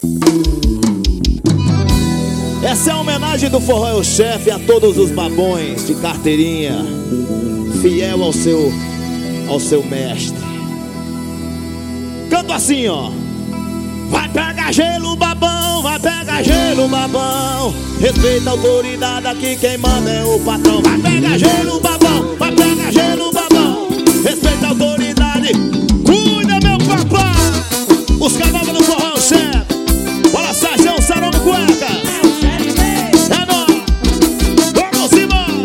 Essa é a homenagem do Forró é o Chefe a todos os babões de carteirinha, fiel ao seu mestre. Canto assim, ó. Vai pegar gelo, babão, vai pegar gelo, babão. Respeita a autoridade, aqui quem manda é o patrão. Vai pegar gelo, babão, vai pegar gelo, babão. Respeita a autoridade, cuida, meu papai. Os cavalos do Forró é o Chefe. Bora, Sérgio, Sarão do Cueca. É nóis. Vamos embora.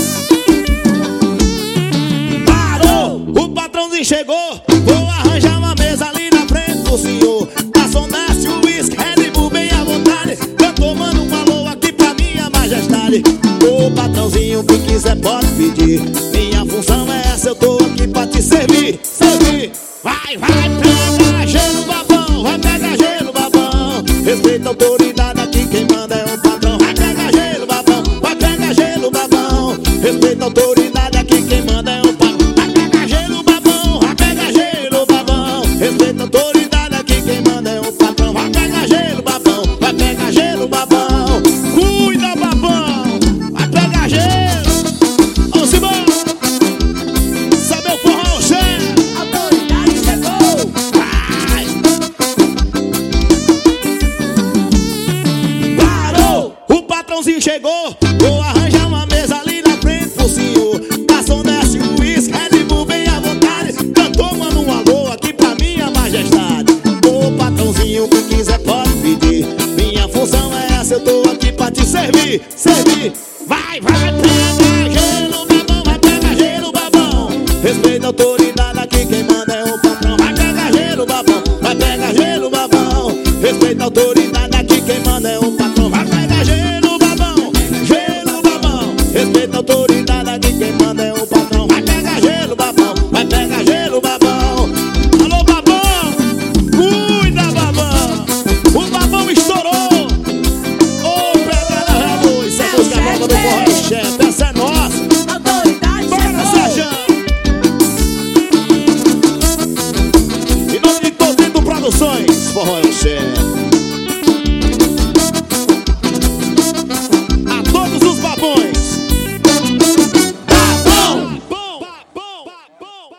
Parou, o patrãozinho chegou. Vou arranjar uma mesa ali na frente do senhor. Desce o uísque, Red Bull bem à vontade. Eu tomando um alô aqui pra minha majestade. Ô patrãozinho, o que quiser pode pedir. Minha função é essa, eu tô aqui pra te servir. Servir. Vai, pega gelo, babão. Vai pegar gelo, babão. Respeita a autoridade, aqui quem manda é o patrão. Vai pegar gelo, babão. Vai pegar gelo, babão. Respeita a autoridade, aqui quem manda é o patrão. Vai pegar gelo, babão. Vai pegar gelo, babão. Respeita a autoridade, aqui quem manda é o patrão. Vai pegar gelo, babão. Vai pegar gelo, babão. Cuida, babão. Vai pegar gelo. Vamos embora. Sabe o Forró, Chefe? A autoridade chegou. Vai. Parou, o patrãozinho chegou. Vou arranjar uma mesa ali na frente pro senhor. Garçom, desce o uísque, Red Bull bem à vontade. Cantor, manda um alô aqui pra minha majestade. Ô patrãozinho, o que quiser pode pedir. Minha função é essa, eu tô aqui pra te servir. Servir. Vai, pega gelo, babão. Vai pegar gelo, babão. Respeita a autoridade, aqui quem manda é o patrão. Vai pegar gelo, babão. Vai pegar gelo, babão. Respeita a autoridade, aqui quem manda é o patrão. Vai pegar gelo, babão. Gelo, babão. Respeita a autoridade, aqui quem manda é o patrão. Vai pegar gelo, babão. Vai pegar gelo, babão. Alô, babão. Cuida, babão. O babão estourou. Ô, pegada rabo. Isso é música nova do Forró é o Chefe. Essa é nossa. A autoridade Bora, chegou. Sérgio. Em nome de Todito Produções, Forró é o Chefe.